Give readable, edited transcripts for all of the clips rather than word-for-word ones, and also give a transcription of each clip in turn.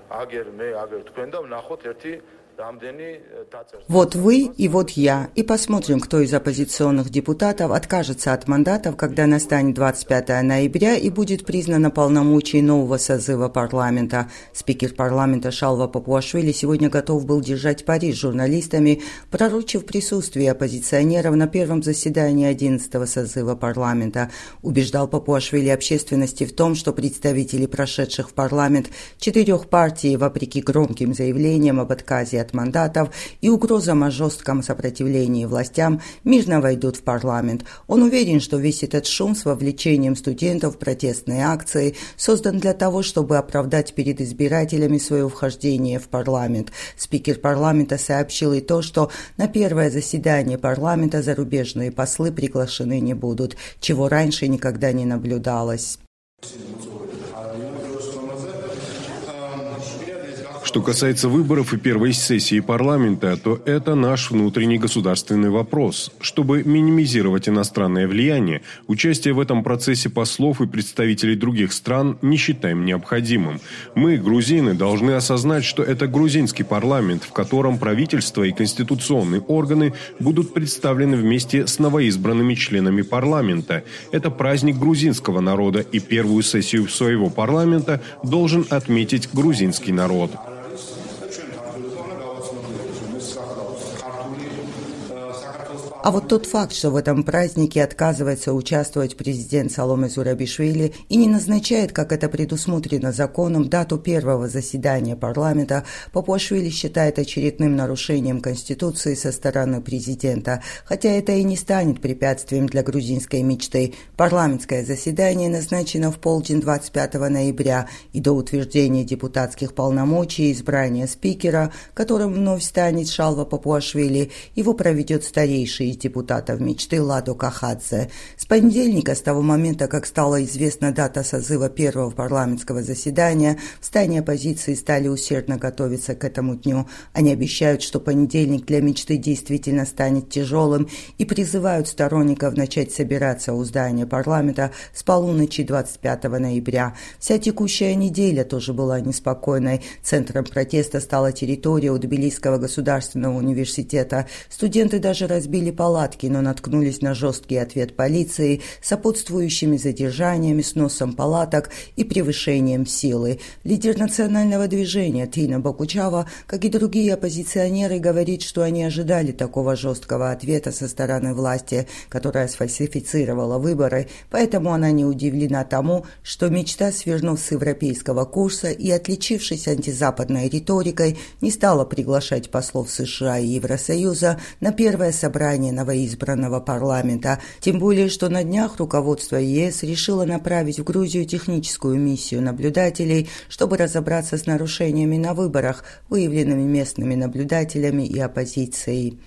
Вот вы и вот я. И посмотрим, кто из оппозиционных депутатов откажется от мандатов, когда настанет 25 ноября и будет признано полномочий нового созыва парламента. Спикер парламента Шалва Папуашвили сегодня готов был держать пари с журналистами, пророчив присутствие оппозиционеров на первом заседании 11-го созыва парламента. Убеждал Папуашвили общественности в том, что представители прошедших в парламент 4 партий, вопреки громким заявлениям об отказе от мандатов и угрозам о жестком сопротивлении властям, мирно войдут в парламент. Он уверен, что весь этот шум с вовлечением студентов в протестные акции создан для того, чтобы оправдать перед избирателями свое вхождение в парламент. Спикер парламента сообщил и то, что на первое заседание парламента зарубежные послы приглашены не будут, чего раньше никогда не наблюдалось. Что касается выборов и первой сессии парламента, то это наш внутренний государственный вопрос. Чтобы минимизировать иностранное влияние, участие в этом процессе послов и представителей других стран не считаем необходимым. Мы, грузины, должны осознать, что это грузинский парламент, в котором правительство и конституционные органы будут представлены вместе с новоизбранными членами парламента. Это праздник грузинского народа, и первую сессию своего парламента должен отметить грузинский народ. А вот тот факт, что в этом празднике отказывается участвовать президент Саломе Зурабишвили и не назначает, как это предусмотрено законом, дату первого заседания парламента, Папуашвили считает очередным нарушением Конституции со стороны президента. Хотя это и не станет препятствием для грузинской мечты. Парламентское заседание назначено в полдень 25 ноября, и до утверждения депутатских полномочий и избрания спикера, которым вновь станет Шалва Папуашвили, его проведет старейший из депутатов мечты Ладо Кахадзе. С понедельника, с того момента, как стала известна дата созыва первого парламентского заседания, в стане оппозиции стали усердно готовиться к этому дню. Они обещают, что понедельник для мечты действительно станет тяжелым, и призывают сторонников начать собираться у здания парламента с полуночи 25 ноября. Вся текущая неделя тоже была неспокойной. Центром протеста стала территория у Тбилисского государственного университета. Студенты даже разбили палатки, но наткнулись на жесткий ответ полиции, сопутствующими задержаниями, сносом палаток и превышением силы. Лидер национального движения Тина Бокучава, как и другие оппозиционеры, говорит, что они ожидали такого жесткого ответа со стороны власти, которая сфальсифицировала выборы, поэтому она не удивлена тому, что мечта, свернув с европейского курса и отличившись антизападной риторикой, не стала приглашать послов США и Евросоюза на первое собрание новоизбранного парламента. Тем более, что на днях руководство ЕС решило направить в Грузию техническую миссию наблюдателей, чтобы разобраться с нарушениями на выборах, выявленными местными наблюдателями и оппозицией.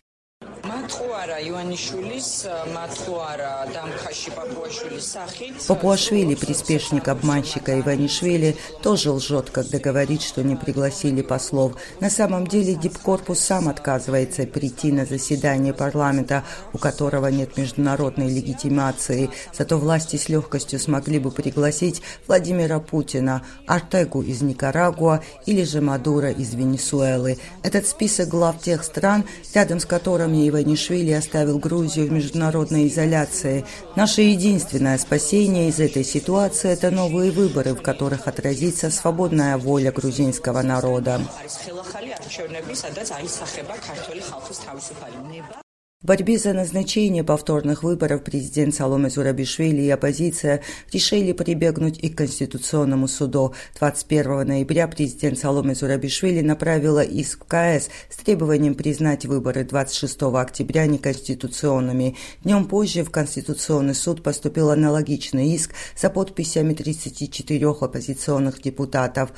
Папуашвили, приспешник обманщика Иванишвили, тоже лжет, когда говорит, что не пригласили послов. На самом деле Дипкорпус сам отказывается прийти на заседание парламента, у которого нет международной легитимации. Зато власти с легкостью смогли бы пригласить Владимира Путина, Ортегу из Никарагуа или же Мадуро из Венесуэлы. Этот список глав тех стран, рядом с которыми Иванишвили оставил Грузию в международной изоляции. Наше единственное спасение из этой ситуации – это новые выборы, в которых отразится свободная воля грузинского народа. В борьбе за назначение повторных выборов президент Саломе Зурабишвили и оппозиция решили прибегнуть и к Конституционному суду. 21 ноября президент Саломе Зурабишвили направила иск в КС с требованием признать выборы 26 октября неконституционными. Днем позже в Конституционный суд поступил аналогичный иск за подписями 34 оппозиционных депутатов.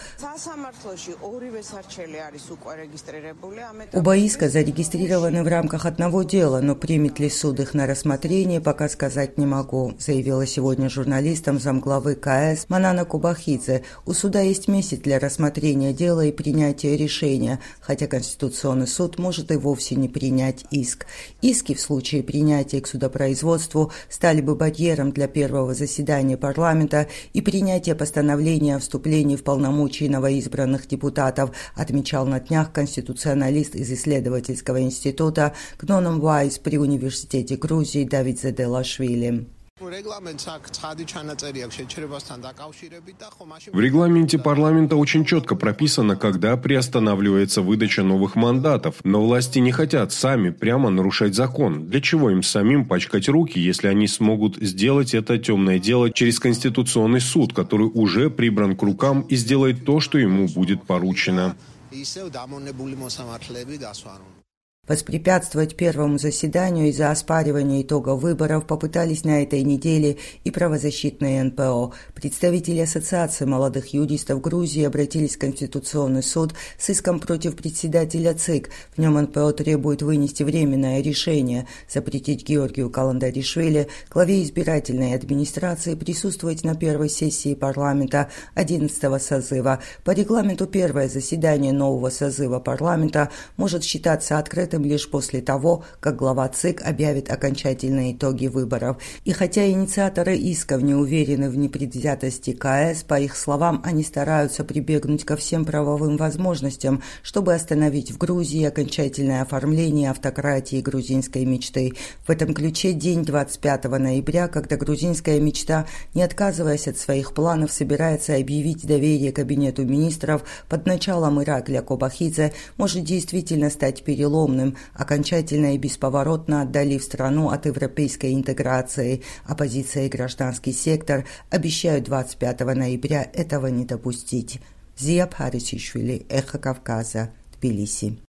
Оба иска зарегистрированы в рамках одного дела. дела, но примет ли суд их на рассмотрение, пока сказать не могу, заявила сегодня журналистам замглавы КС Манана Кубахидзе. У суда есть месяц для рассмотрения дела и принятия решения, хотя Конституционный суд может и вовсе не принять иск. Иски в случае принятия к судопроизводству стали бы барьером для первого заседания парламента и принятия постановления о вступлении в полномочия новоизбранных депутатов, отмечал на днях конституционалист из исследовательского института Гноном Вайс при Университете Грузии Давид Заделашвили. В регламенте парламента очень четко прописано, когда приостанавливается выдача новых мандатов, но власти не хотят сами прямо нарушать закон. Для чего им самим пачкать руки, если они смогут сделать это темное дело через Конституционный суд, который уже прибран к рукам и сделает то, что ему будет поручено? Воспрепятствовать первому заседанию из-за оспаривания итогов выборов попытались на этой неделе и правозащитные НПО. Представители Ассоциации молодых юристов Грузии обратились в Конституционный суд с иском против председателя ЦИК. В нем НПО требует вынести временное решение, запретить Георгию Каландаришвили, главе избирательной администрации, присутствовать на первой сессии парламента 11-го созыва. По регламенту первое заседание нового созыва парламента может считаться открытым лишь после того, как глава ЦИК объявит окончательные итоги выборов. И хотя инициаторы исков не уверены в непредвзятости КС, по их словам, они стараются прибегнуть ко всем правовым возможностям, чтобы остановить в Грузии окончательное оформление автократии грузинской мечты. В этом ключе день 25 ноября, когда грузинская мечта, не отказываясь от своих планов, собирается объявить доверие Кабинету министров под началом Иракля Кобахидзе, может действительно стать переломным, окончательно и бесповоротно отдалив страну от европейской интеграции. Оппозиция и гражданский сектор обещают 25 ноября этого не допустить. Зия Парисишвили, Эхо Кавказа, Тбилиси.